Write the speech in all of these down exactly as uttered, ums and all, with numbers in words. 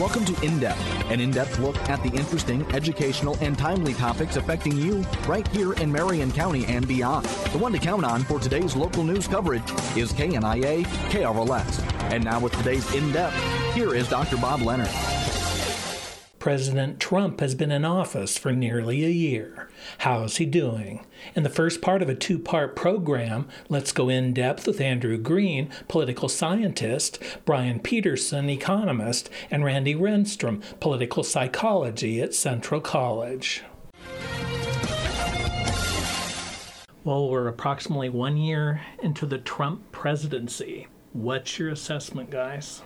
Welcome to In Depth, an in-depth look at the interesting, educational, and timely topics affecting you right here in Marion County and beyond. The one to count on for today's local news coverage is K N I A K R L S. And now with today's In Depth, here is Doctor Bob Leonard. President Trump has been in office for nearly a year. How is he doing? In the first part of a two-part program, let's go in depth with Andrew Green, political scientist, Brian Peterson, economist, and Randy Renstrom, political psychology at Central College. Well, we're approximately one year into the Trump presidency. What's your assessment, guys?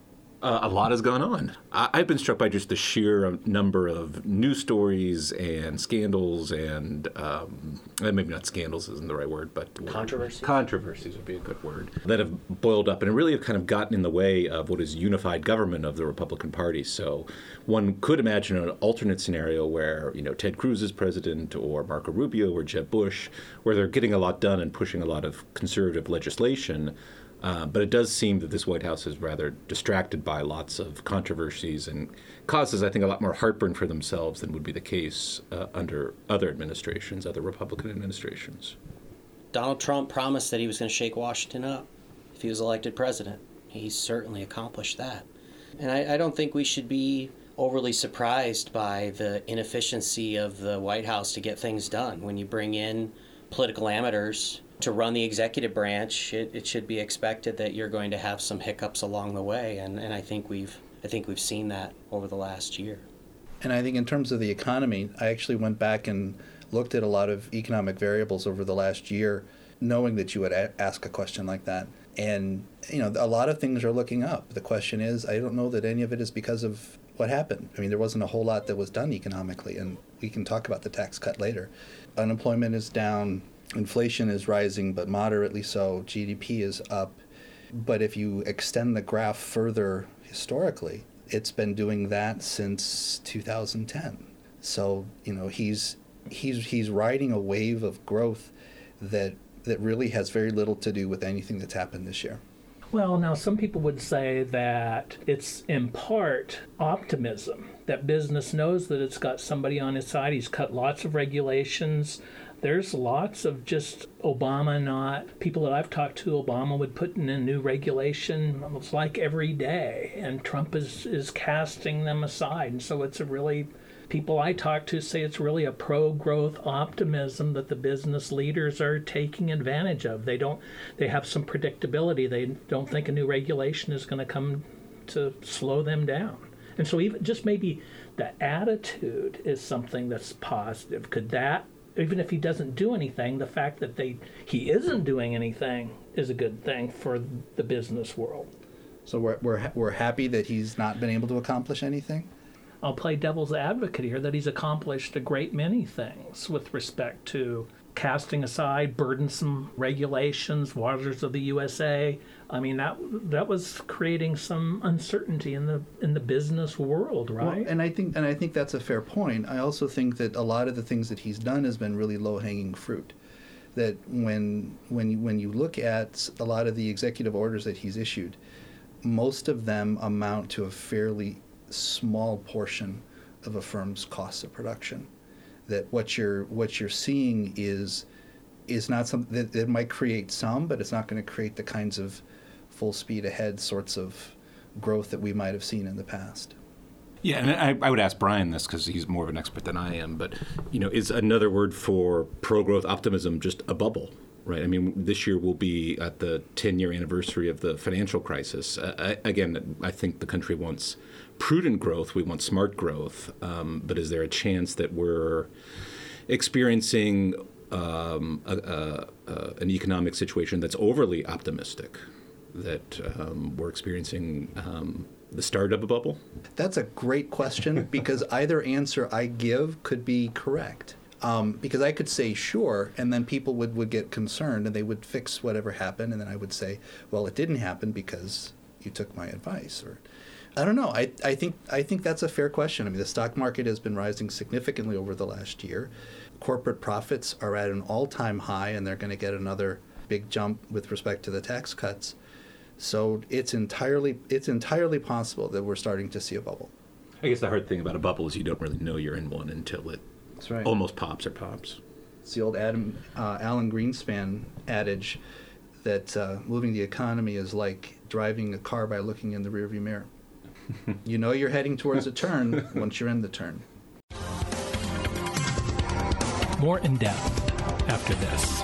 Uh, a lot has gone on. I- I've been struck by just the sheer number of news stories and scandals and um, maybe not scandals isn't the right word, but controversies. Controversies would be a good word that have boiled up and really have kind of gotten in the way of what is unified government of the Republican Party. So one could imagine an alternate scenario where you know Ted Cruz is president or Marco Rubio or Jeb Bush, where they're getting a lot done and pushing a lot of conservative legislation. Uh, but it does seem that this White House is rather distracted by lots of controversies and causes, I think, a lot more heartburn for themselves than would be the case uh, under other administrations, other Republican administrations. Donald Trump promised that he was going to shake Washington up if he was elected president. He's certainly accomplished that. And I, I don't think we should be overly surprised by the inefficiency of the White House to get things done. When you bring in political amateurs to run the executive branch, it, it should be expected that you're going to have some hiccups along the way, and, and I think we've I think we've seen that over the last year. And I think in terms of the economy, I actually went back and looked at a lot of economic variables over the last year, knowing that you would a- ask a question like that. And you know, a lot of things are looking up. The question is, I don't know that any of it is because of what happened. I mean, there wasn't a whole lot that was done economically, and we can talk about the tax cut later. Unemployment is down. Inflation is rising, but moderately so. G D P is up. But if you extend the graph further historically, it's been doing that since two thousand ten. So, you know, he's he's he's riding a wave of growth that that really has very little to do with anything that's happened this year. Well, now some people would say that it's in part optimism, that business knows that it's got somebody on its side. He's cut lots of regulations. There's lots of just Obama not, people that I've talked to, Obama would put in a new regulation almost like every day, and Trump is, is casting them aside. And so it's a really, people I talk to say it's really a pro-growth optimism that the business leaders are taking advantage of. They don't, they have some predictability. They don't think a new regulation is going to come to slow them down. And so even just maybe the attitude is something that's positive. Could that, even if he doesn't do anything, the fact that they he isn't doing anything is a good thing for the business world. So we're we're we're happy that he's not been able to accomplish anything? I'll play devil's advocate here that he's accomplished a great many things with respect to casting aside burdensome regulations, waters of the U S A. I mean, that that was creating some uncertainty in the in the business world, right? Well, and I think and I think that's a fair point. I also think that a lot of the things that he's done has been really low-hanging fruit. That when when you, when you look at a lot of the executive orders that he's issued, most of them amount to a fairly small portion of a firm's cost of production. That what you're what you're seeing is is not something that, that might create some, but it's not going to create the kinds of full speed ahead sorts of growth that we might have seen in the past. Yeah, and I, I would ask Brian this because he's more of an expert than I am, but you know, is another word for pro-growth optimism just a bubble, right? I mean, this year will be at the ten-year anniversary of the financial crisis. Uh, I, again, I think the country wants prudent growth. We want smart growth, um, but is there a chance that we're experiencing um, a, a, a, an economic situation that's overly optimistic, that um, we're experiencing um, the start of a bubble? That's a great question because either answer I give could be correct. Um, because I could say sure, and then people would, would get concerned and they would fix whatever happened, and then I would say, well, it didn't happen because you took my advice. Or I don't know. I, I think I think that's a fair question. I mean, the stock market has been rising significantly over the last year. Corporate profits are at an all-time high, and they're going to get another big jump with respect to the tax cuts. So it's entirely it's entirely possible that we're starting to see a bubble. I guess the hard thing about a bubble is you don't really know you're in one until it That's right. almost pops or pops. It's the old Adam uh, Alan Greenspan adage that uh, moving the economy is like driving a car by looking in the rearview mirror. You know you're heading towards a turn once you're in the turn. More in depth after this.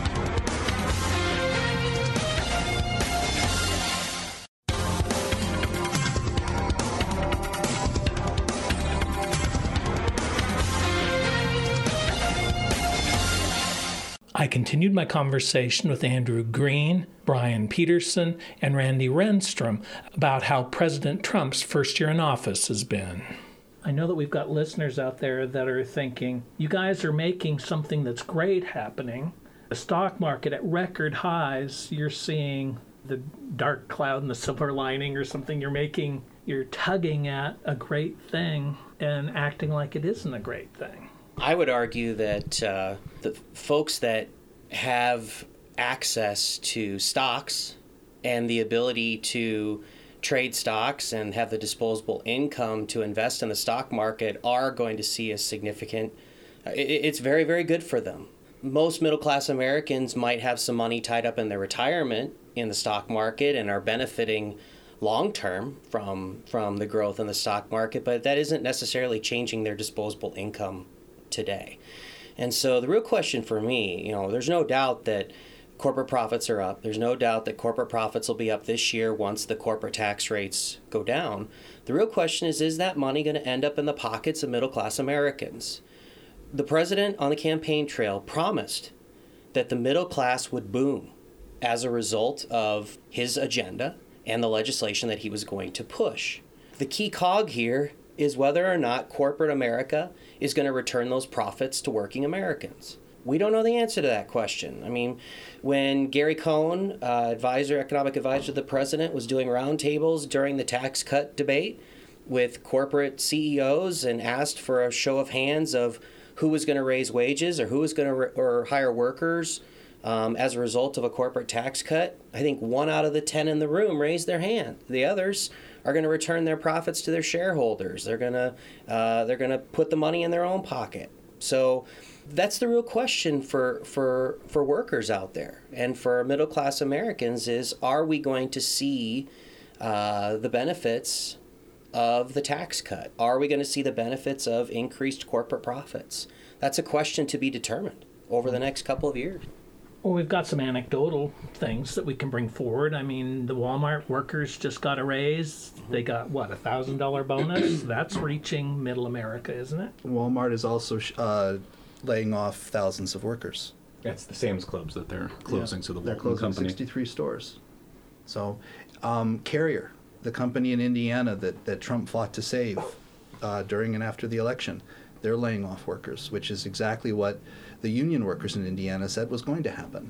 I continued my conversation with Andrew Green, Brian Peterson, and Randy Renstrom about how President Trump's first year in office has been. I know that we've got listeners out there that are thinking, you guys are making something that's great happening. The stock market at record highs, you're seeing the dark cloud and the silver lining or something. You're making, you're tugging at a great thing and acting like it isn't a great thing. I would argue that uh, the folks that have access to stocks and the ability to trade stocks and have the disposable income to invest in the stock market are going to see a significant, uh, it, it's very, very good for them. Most middle-class Americans might have some money tied up in their retirement in the stock market and are benefiting long-term from from the growth in the stock market, but that isn't necessarily changing their disposable income today. And so the real question for me, you know, there's no doubt that corporate profits are up. There's no doubt that corporate profits will be up this year once the corporate tax rates go down. The real question is, is that money going to end up in the pockets of middle-class Americans? The president on the campaign trail promised that the middle class would boom as a result of his agenda and the legislation that he was going to push. The key cog here is whether or not corporate America is going to return those profits to working Americans. We don't know the answer to that question. I mean, when Gary Cohn, uh, advisor, economic advisor to the president, was doing roundtables during the tax cut debate with corporate C E Os and asked for a show of hands of who was going to raise wages or who was going to re- or hire workers um, as a result of a corporate tax cut, I think one out of the ten in the room raised their hand. The others are going to return their profits to their shareholders. They're going to uh, they're going to put the money in their own pocket. So that's the real question for for for workers out there and for middle class Americans is, are we going to see uh, the benefits of the tax cut? Are we going to see the benefits of increased corporate profits? That's a question to be determined over the next couple of years. Well, we've got some anecdotal things that we can bring forward. I mean, the Walmart workers just got a raise. They got, what, a one thousand dollars bonus? That's reaching middle America, isn't it? Walmart is also uh, laying off thousands of workers. That's the Sam's Clubs that they're closing, Yeah, so the they're Walton closing company. sixty-three stores. So, um, Carrier, the company in Indiana that, that Trump fought to save uh, during and after the election, they're laying off workers, which is exactly what the union workers in Indiana said was going to happen.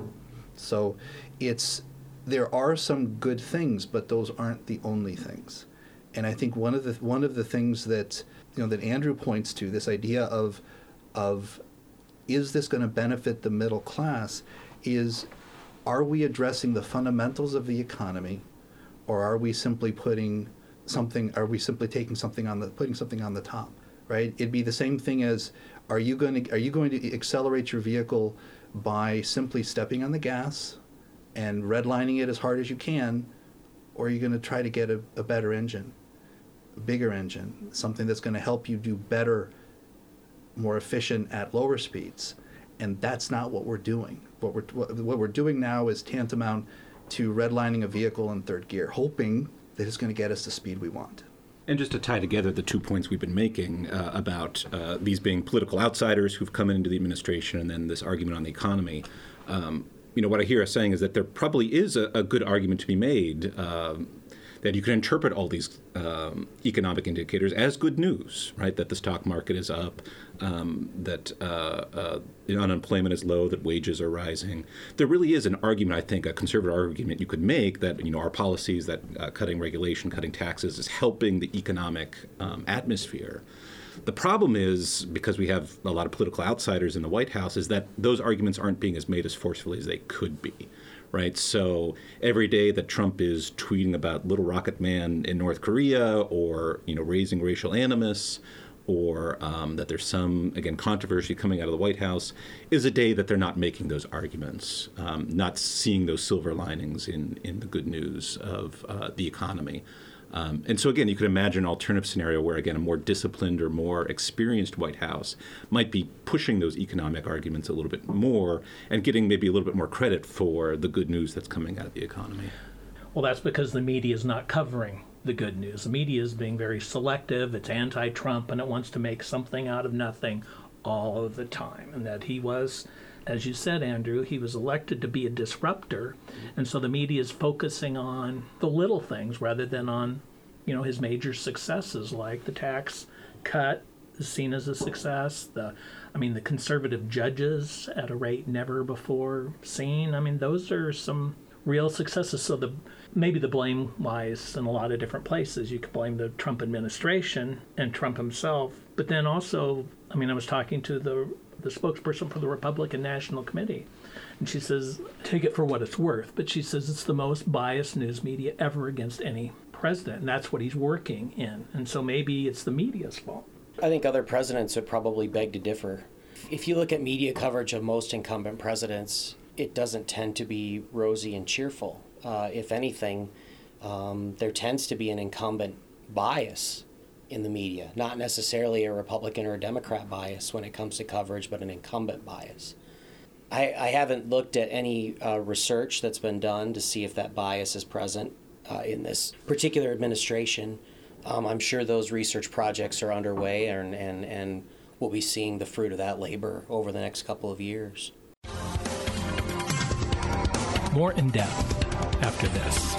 So it's there are some good things, but those aren't the only things. And I think one of the one of the things that you know that Andrew points to, this idea of of is this going to benefit the middle class, is are we addressing the fundamentals of the economy, or are we simply putting something are we simply taking something on the putting something on the top? Right? It'd be the same thing as are you going to are you going to accelerate your vehicle by simply stepping on the gas and redlining it as hard as you can, or are you going to try to get a, a better engine, a bigger engine, something that's going to help you do better, more efficient at lower speeds? And that's not what we're doing. What we're what, what we're doing now is tantamount to redlining a vehicle in third gear, hoping that it's going to get us the speed we want. And just to tie together the two points we've been making uh, about uh, these being political outsiders who've come into the administration and then this argument on the economy, um, you know, what I hear us saying is that there probably is a, a good argument to be made uh, that you can interpret all these um, economic indicators as good news, right? That the stock market is up, um, that uh, uh, unemployment is low, that wages are rising. There really is an argument, I think, a conservative argument you could make that, you know, our policies, that uh, cutting regulation, cutting taxes is helping the economic um, atmosphere. The problem is, because we have a lot of political outsiders in the White House, is that those arguments aren't being as made as forcefully as they could be. right? So every day that Trump is tweeting about Little Rocket Man in North Korea, or you know raising racial animus, or um, that there's some, again, controversy coming out of the White House, is a day that they're not making those arguments, um, not seeing those silver linings in, in the good news of uh, the economy. Um, and so, again, you could imagine an alternative scenario where, again, a more disciplined or more experienced White House might be pushing those economic arguments a little bit more and getting maybe a little bit more credit for the good news that's coming out of the economy. Well, that's because the media is not covering the good news. The media is being very selective. It's anti-Trump, and it wants to make something out of nothing all of the time. And that he was, as you said, Andrew, he was elected to be a disruptor. And so the media is focusing on the little things rather than on, you know, his major successes, like the tax cut is seen as a success. The, I mean, the conservative judges at a rate never before seen. I mean, those are some real successes. So the maybe the blame lies in a lot of different places. You could blame the Trump administration and Trump himself, but then also, I mean, I was talking to the the spokesperson for the Republican National Committee, and she says, take it for what it's worth, but she says it's the most biased news media ever against any president, and that's what he's working in. And so maybe it's the media's fault. I think other presidents would probably beg to differ. If you look at media coverage of most incumbent presidents, it doesn't tend to be rosy and cheerful. Uh, if anything, um, there tends to be an incumbent bias in the media, not necessarily a Republican or a Democrat bias when it comes to coverage, but an incumbent bias. I, I haven't looked at any uh, research that's been done to see if that bias is present uh, in this particular administration. Um, I'm sure those research projects are underway, and, and, and we'll be seeing the fruit of that labor over the next couple of years. More in depth after this.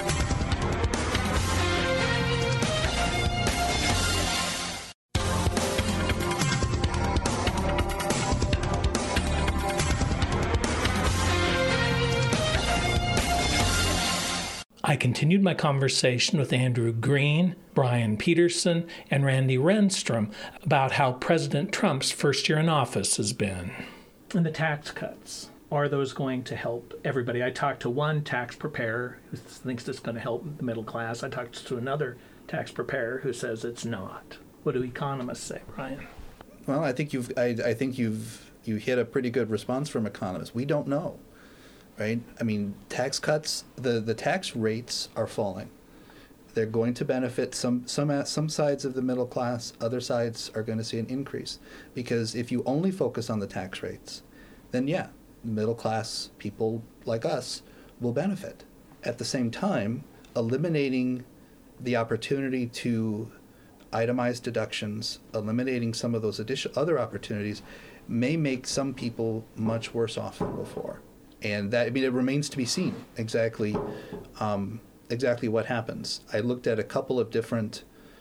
I continued my conversation with Andrew Green, Brian Peterson, and Randy Renstrom about how President Trump's first year in office has been. And the tax cuts. Are those going to help everybody? I talked to one tax preparer who thinks it's going to help the middle class. I talked to another tax preparer who says it's not. What do economists say, Brian? Well, I think you've I, I think you've you hit a pretty good response from economists. We don't know, right? I mean, tax cuts, the, the tax rates are falling. They're going to benefit some some some sides of the middle class. Other sides are going to see an increase, because if you only focus on the tax rates, then yeah, middle class people like us will benefit. At the same time, eliminating the opportunity to itemize deductions, eliminating some of those additional other opportunities, may make some people much worse off than before. And that, I mean, it remains to be seen exactly um, exactly what happens. I looked at a couple of different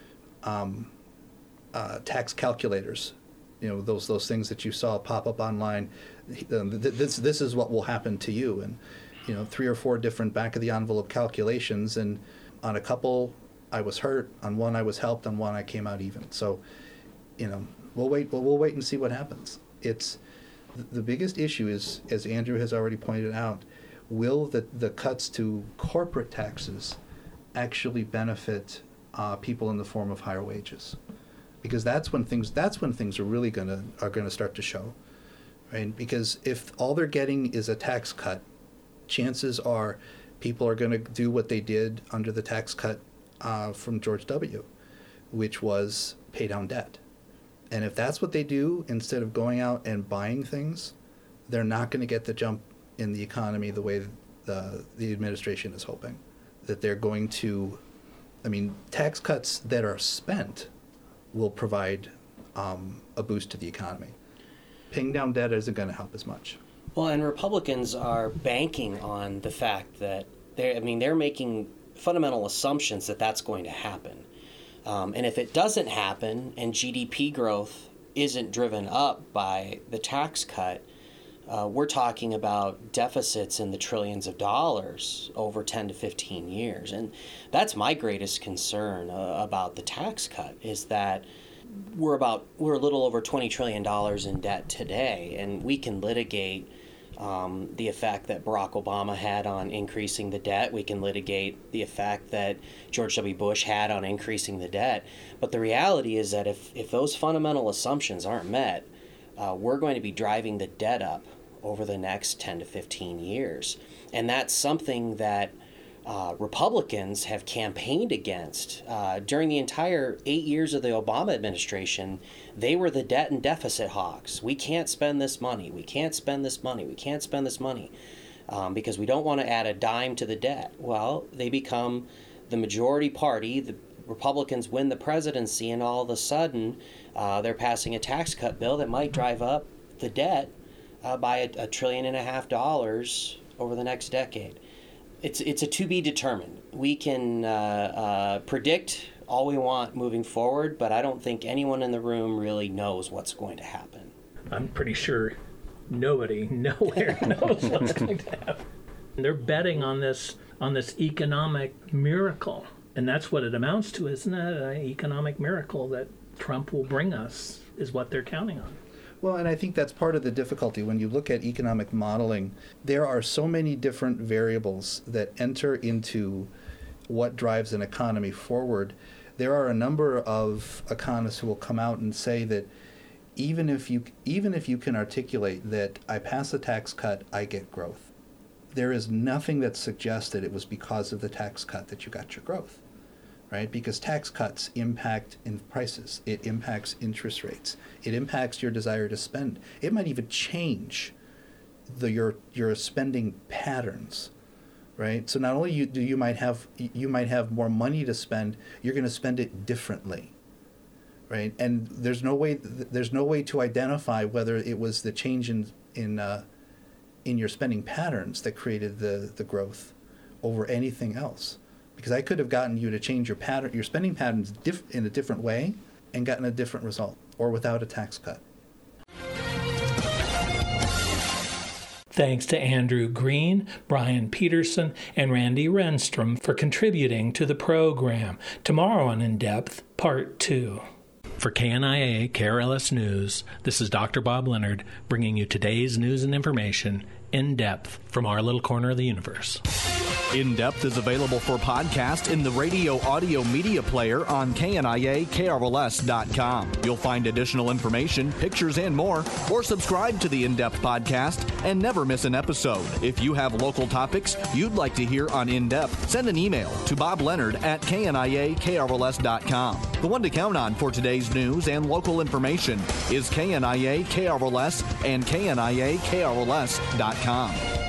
um, uh, tax calculators, you know, those those things that you saw pop up online. This this is what will happen to you, and you know, three or four different back of the envelope calculations, and on a couple I was hurt, on one I was helped, on one I came out even. So, you know, we'll wait. We'll, we'll wait and see what happens. It's the biggest issue is, as Andrew has already pointed out, will the the cuts to corporate taxes actually benefit uh, people in the form of higher wages? Because that's when things that's when things are really gonna are gonna start to show. Right? Because if all they're getting is a tax cut, chances are people are going to do what they did under the tax cut uh, from George W., which was pay down debt. And if that's what they do, instead of going out and buying things, they're not going to get the jump in the economy the way the, the administration is hoping. That they're going to, I mean, tax cuts that are spent will provide um, a boost to the economy. Paying down debt isn't going to help as much. Well, and Republicans are banking on the fact that they're, I mean, they're making fundamental assumptions that that's going to happen. Um, and if it doesn't happen and G D P growth isn't driven up by the tax cut, uh, we're talking about deficits in the trillions of dollars over ten to fifteen years. And that's my greatest concern uh, about the tax cut, is that we're about we're a little over twenty trillion dollars in debt today, and we can litigate um, the effect that Barack Obama had on increasing the debt. We can litigate the effect that George W. Bush had on increasing the debt. But the reality is that if, if those fundamental assumptions aren't met, uh, we're going to be driving the debt up over the next ten to fifteen years. And that's something that uh, Republicans have campaigned against. Uh, during the entire eight years of the Obama administration, they were the debt and deficit hawks. We can't spend this money. We can't spend this money. We can't spend this money um, because we don't want to add a dime to the debt. Well, they become the majority party. The Republicans win the presidency, and all of a sudden uh, they're passing a tax cut bill that might drive up the debt uh, by a, a trillion and a half dollars over the next decade. It's it's a to be determined. We can uh, uh, predict all we want moving forward, but I don't think anyone in the room really knows what's going to happen. I'm pretty sure nobody nowhere knows what's going to happen. They're betting on this on this economic miracle, and that's what it amounts to, isn't it? An economic miracle that Trump will bring us is what they're counting on. Well, and I think that's part of the difficulty. When you look at economic modeling, there are so many different variables that enter into what drives an economy forward. There are a number of economists who will come out and say that even if you even if you can articulate that I pass a tax cut, I get growth, there is nothing that suggests that it was because of the tax cut that you got your growth. Right? Because tax cuts impact in prices. It impacts interest rates. It impacts your desire to spend. It might even change the your your spending patterns, right? So not only you do you might have you might have more money to spend, you're going to spend it differently, right? And there's no way there's no way to identify whether it was the change in in uh, in your spending patterns that created the the growth over anything else. Because I could have gotten you to change your pattern, your spending patterns diff- in a different way and gotten a different result, or without a tax cut. Thanks to Andrew Green, Brian Peterson, and Randy Renstrom for contributing to the program. Tomorrow on In Depth, Part two. For K N I A K R L S News, this is Doctor Bob Leonard bringing you today's news and information in depth from our little corner of the universe. In Depth is available for podcast in the radio audio media player on K N I A K R L S dot com. You'll find additional information, pictures, and more, or subscribe to the In Depth podcast and never miss an episode. If you have local topics you'd like to hear on In Depth, send an email to Bob Leonard at K N I A K R L S dot com. The one to count on for today's news and local information is K N I A K R L S and K N I A K R L S dot com.